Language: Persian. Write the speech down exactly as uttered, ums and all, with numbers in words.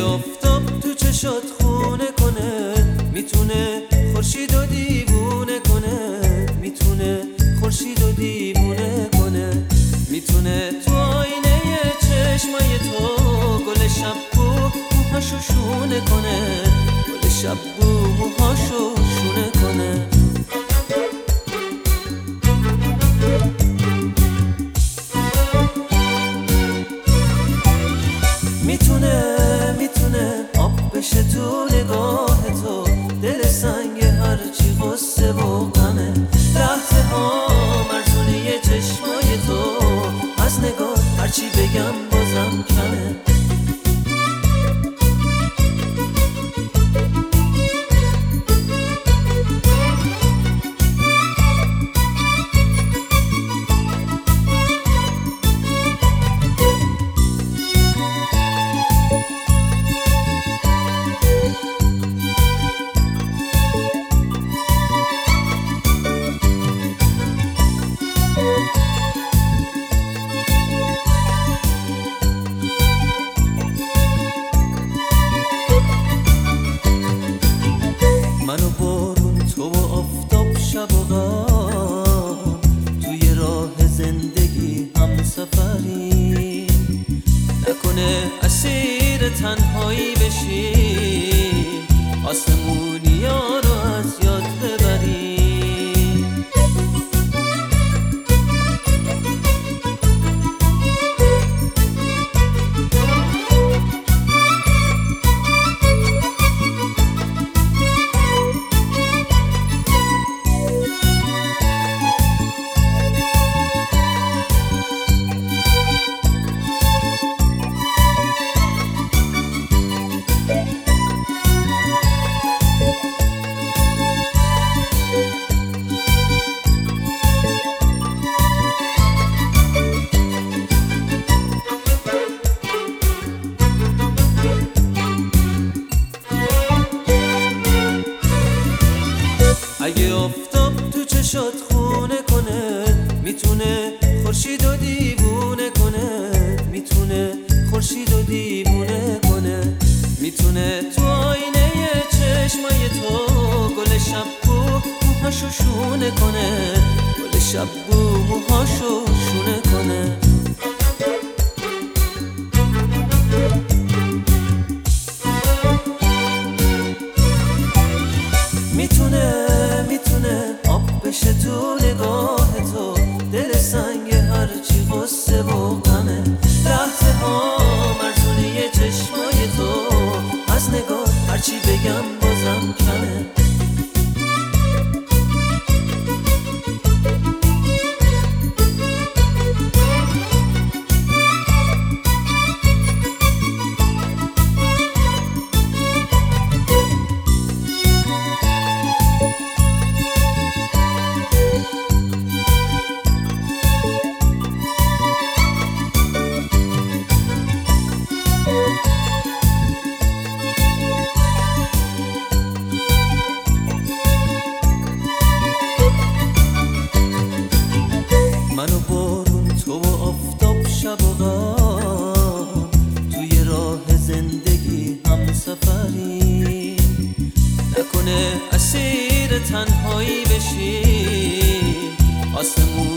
آفتاب تو چشات خونه کنه، میتونه خورشید و دیوونه کنه، میتونه خورشید و دیوونه کنه، میتونه تو آینه چشمای تو گل شبو موهاشو شونه کنه، گل شبو موهاشو شونه کنه. میتونه میتونه آب بشه تو نگاه تو، دل سنگ هرچی غصه و غمه، لحظه ها مرزونه چشمای تو، از نگاه هرچی بگم بازم کمه. من و بارون، تو و آفتاب، شب و غم، توی راه زندگی هم سفری، نکنه اسیر تنهایی بشی، آسمونی ها رو از یاد ببری. اگه آفتاب تو چشات خونه کنه، میتونه خورشید و دیوونه کنه، میتونه خورشید و دیوونه کنه، میتونه تو آینه چشمای تو گل شبو موهاشو شونه کنه، گل شبو موهاشو شونه کنه. میتونه میتونه آب بشه تو نگاه تو، دل سنگ هرچی غصه و غمه، لحظه ها مرزونه چشمای تو، از نگاه هرچی بگم بازم کمه. من و بارون، تو و آفتاب، شب و غم، توی راه زندگی هم سفری، نکنه اسیر تنهایی بشی، آسمون